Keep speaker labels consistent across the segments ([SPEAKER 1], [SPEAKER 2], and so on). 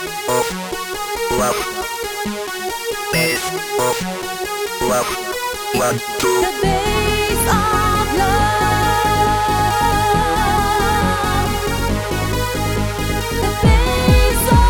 [SPEAKER 1] The base of love. The base of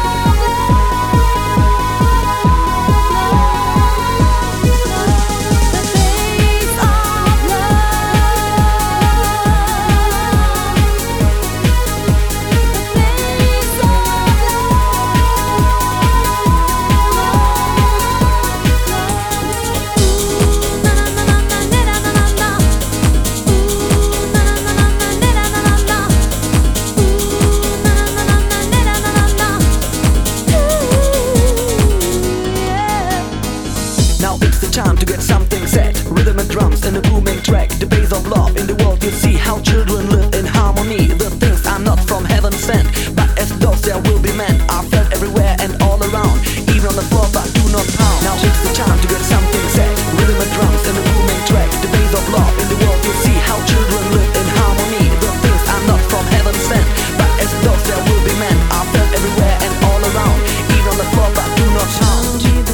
[SPEAKER 2] time to get something set. Rhythm and drums and a booming track. The base of love in the world, you see how children live in harmony. The things are not from heaven sent, but as those there will be men are felt everywhere and all around, even on the floor but do not pound. Now it's the time to get something set. Rhythm and drums and a booming track. The base of love in the world, you see how children live in harmony. The things are not from heaven sent, but as those there will be men are felt everywhere and all around, even on the floor but do not pound.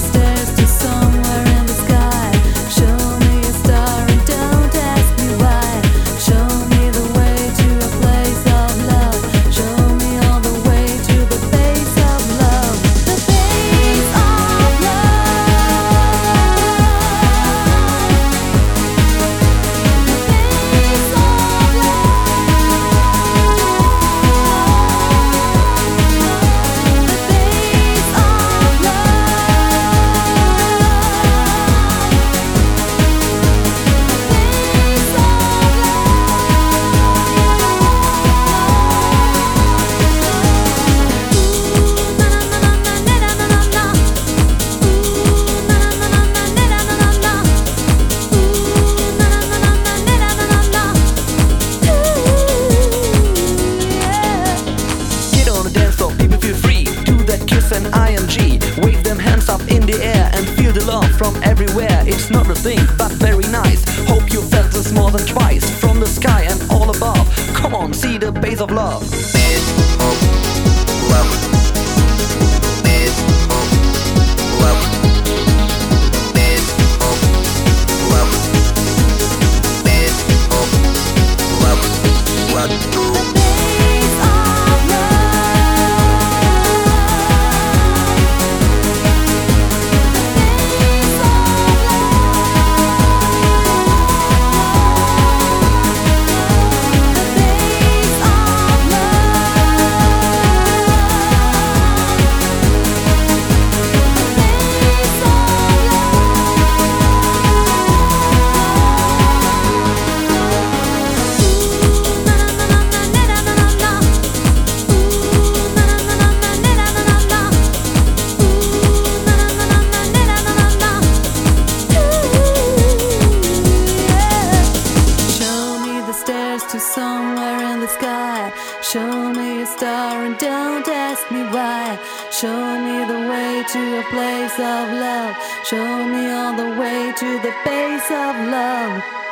[SPEAKER 2] And ING, wave them hands up in the air and feel the love from everywhere. It's not a thing, but very nice. Hope you felt this more than twice. From the sky and all above, come on, see the base of love. Base of love. Base of love. Base of love. Base of love. What do
[SPEAKER 1] to somewhere in the sky. Show me a star and don't ask me why. Show me the way to a place of love. Show me all the way to the base of love.